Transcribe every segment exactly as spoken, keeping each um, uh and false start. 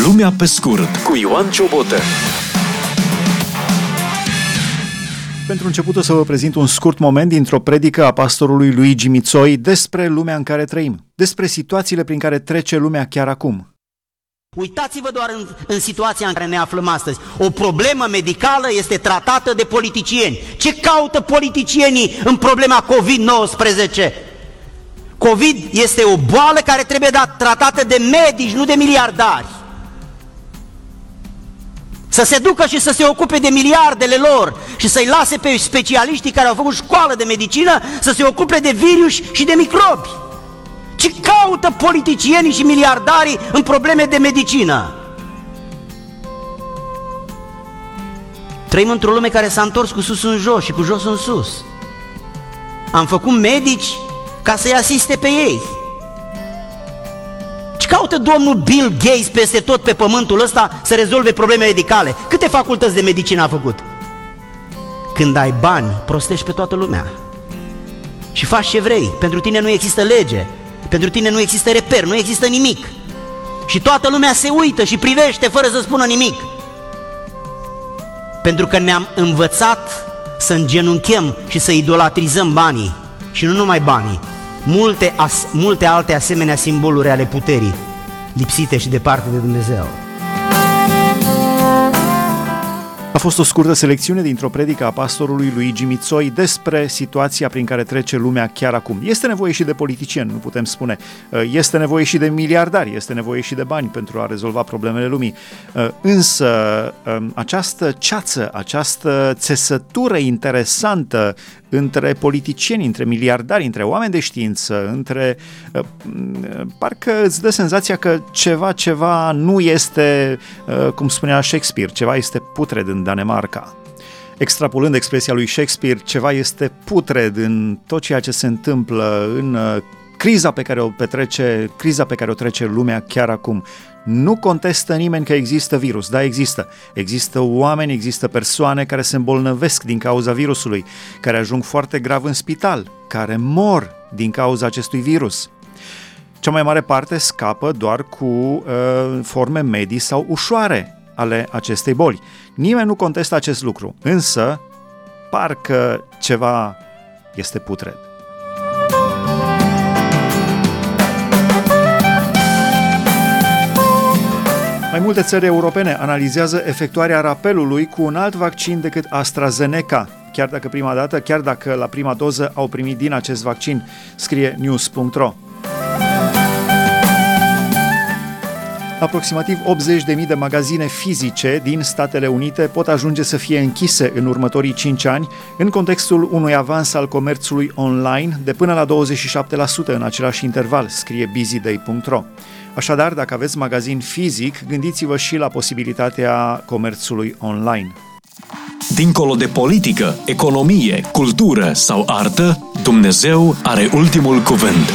Lumea pe scurt cu Ioan Ciobotă. Pentru început o să vă prezint un scurt moment dintr-o predică a pastorului Luigi Mițoi despre lumea în care trăim, despre situațiile prin care trece lumea chiar acum. Uitați-vă doar în, în situația în care ne aflăm astăzi. O problemă medicală este tratată de politicieni. Ce caută politicienii în problema covid nouăsprezece? COVID este o boală care trebuie dat, tratată de medici, nu de miliardari. Să se ducă și să se ocupe de miliardele lor și să-i lase pe specialiștii care au făcut școală de medicină să se ocupe de virus și de microbi. Ce caută politicienii și miliardarii în probleme de medicină? Trăim într-o lume care s-a întors cu sus în jos și cu jos în sus. Am făcut medici ca să-i asiste pe ei. Ce caută domnul Bill Gates peste tot pe pământul ăsta să rezolve probleme medicale? Câte facultăți de medicină a făcut? Când ai bani, prostești pe toată lumea și faci ce vrei. Pentru tine nu există lege, pentru tine nu există reper, nu există nimic. Și toată lumea se uită și privește fără să spună nimic. Pentru că ne-am învățat să îngenunchem și să idolatrizăm banii. Și nu numai banii, multe, as, multe alte asemenea simboluri ale puterii, lipsite și departe de Dumnezeu. A fost o scurtă selecțiune dintr-o predică a pastorului Luigi Mițoi despre situația prin care trece lumea chiar acum. Este nevoie și de politicieni, nu putem spune. Este nevoie și de miliardari, este nevoie și de bani pentru a rezolva problemele lumii. Însă această ceață, această țesătură interesantă între politicieni, între miliardari, între oameni de știință, între... parcă îți dă senzația că ceva, ceva nu este, cum spunea Shakespeare, ceva este putred în Danemarca. Extrapolând expresia lui Shakespeare, ceva este putred în tot ceea ce se întâmplă, în criza pe care o petrece, criza pe care o trece lumea chiar acum. Nu contestă nimeni că există virus, da, există. Există oameni, există persoane care se îmbolnăvesc din cauza virusului, care ajung foarte grav în spital, care mor din cauza acestui virus. Cea mai mare parte scapă doar cu uh, forme medii sau ușoare ale acestei boli. Nimeni nu contestă acest lucru, însă parcă ceva este putred. Mai multe țări europene analizează efectuarea rapelului cu un alt vaccin decât AstraZeneca, chiar dacă prima dată, chiar dacă la prima doză au primit din acest vaccin, scrie news punct ro. Aproximativ optzeci de mii de magazine fizice din Statele Unite pot ajunge să fie închise în următorii cinci ani în contextul unui avans al comerțului online de până la douăzeci și șapte la sută în același interval, scrie busyday punct ro. Așadar, dacă aveți magazin fizic, gândiți-vă și la posibilitatea comerțului online. Dincolo de politică, economie, cultură sau artă, Dumnezeu are ultimul cuvânt.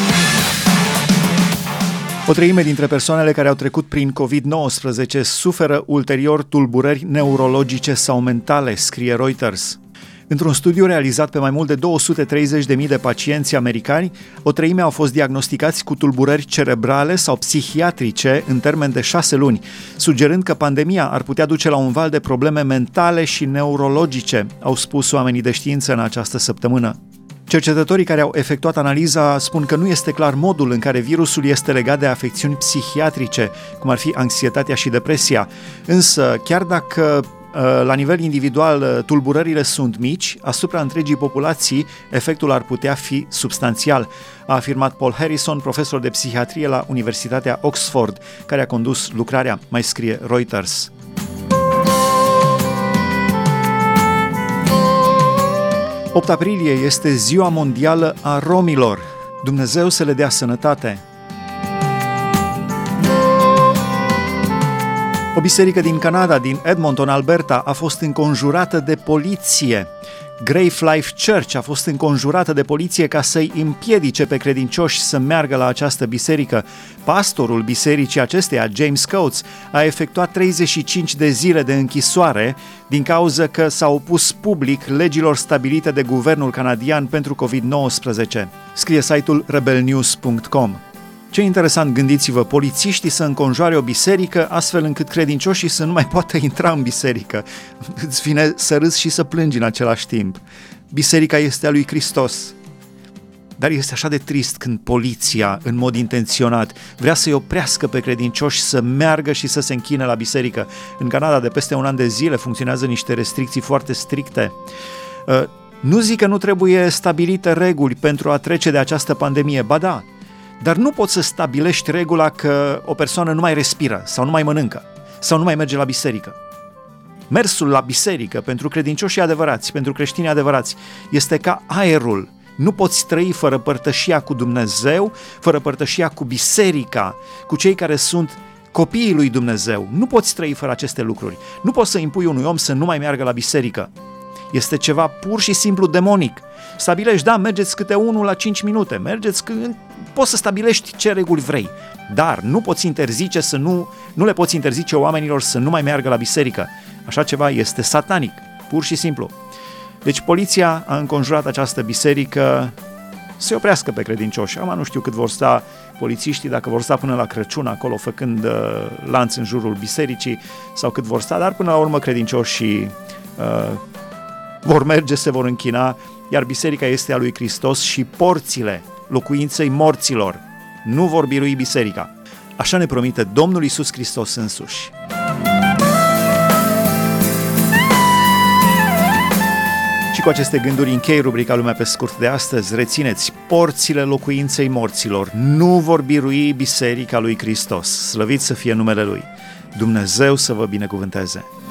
O treime dintre persoanele care au trecut prin covid nouăsprezece suferă ulterior tulburări neurologice sau mentale, scrie Reuters. Într-un studiu realizat pe mai mult de două sute treizeci de mii de pacienți americani, o treime au fost diagnosticați cu tulburări cerebrale sau psihiatrice în termen de șase luni, sugerând că pandemia ar putea duce la un val de probleme mentale și neurologice, au spus oamenii de știință în această săptămână. Cercetătorii care au efectuat analiza spun că nu este clar modul în care virusul este legat de afecțiuni psihiatrice, cum ar fi anxietatea și depresia, însă chiar dacă la nivel individual tulburările sunt mici, asupra întregii populații efectul ar putea fi substanțial, a afirmat Paul Harrison, profesor de psihiatrie la Universitatea Oxford, care a condus lucrarea, mai scrie Reuters. opt aprilie este Ziua Mondială a Romilor. Dumnezeu să le dea sănătate! O biserică din Canada, din Edmonton, Alberta, a fost înconjurată de poliție. Grave Life Church a fost înconjurată de poliție ca să-i împiedice pe credincioși să meargă la această biserică. Pastorul bisericii acesteia, James Coates, a efectuat treizeci și cinci de zile de închisoare din cauza că s-a opus public legilor stabilite de guvernul canadian pentru covid nouăsprezece. Scrie site-ul rebel news punct com. Ce interesant, gândiți-vă, polițiștii să înconjoare o biserică astfel încât credincioșii să nu mai poată intra în biserică. Îți vine să râzi și să plângi în același timp. Biserica este a lui Hristos. Dar este așa de trist când poliția, în mod intenționat, vrea să-i oprească pe credincioși să meargă și să se închine la biserică. În Canada, de peste un an de zile, funcționează niște restricții foarte stricte. Nu zic că nu trebuie stabilite reguli pentru a trece de această pandemie, ba da, dar nu poți să stabilești regula că o persoană nu mai respiră sau nu mai mănâncă sau nu mai merge la biserică. Mersul la biserică pentru credincioșii adevărați, pentru creștinii adevărați, este ca aerul. Nu poți trăi fără părtășia cu Dumnezeu, fără părtășia cu biserica, cu cei care sunt copiii lui Dumnezeu. Nu poți trăi fără aceste lucruri. Nu poți să impui unui om să nu mai meargă la biserică. Este ceva pur și simplu demonic. Stabilești, da, mergeți câte unul la cinci minute, mergeți când poți să stabilești ce reguli vrei, dar nu poți interzice să nu, nu le poți interzice oamenilor să nu mai meargă la biserică. Așa ceva este satanic, pur și simplu. Deci poliția a înconjurat această biserică să-i oprească pe credincioși. Acum nu știu cât vor sta polițiștii, dacă vor sta până la Crăciun acolo făcând uh, lanț în jurul bisericii sau cât vor sta, dar până la urmă credincioșii uh, vor merge, se vor închina, iar biserica este a lui Hristos și porțile locuinței morților nu vor birui biserica. Așa ne promite Domnul Iisus Hristos însuși. Și cu aceste gânduri închei rubrica Lumea pe scurt de astăzi. Rețineți, porțile locuinței morților nu vor birui biserica lui Hristos. Slăvit să fie numele Lui. Dumnezeu să vă binecuvânteze!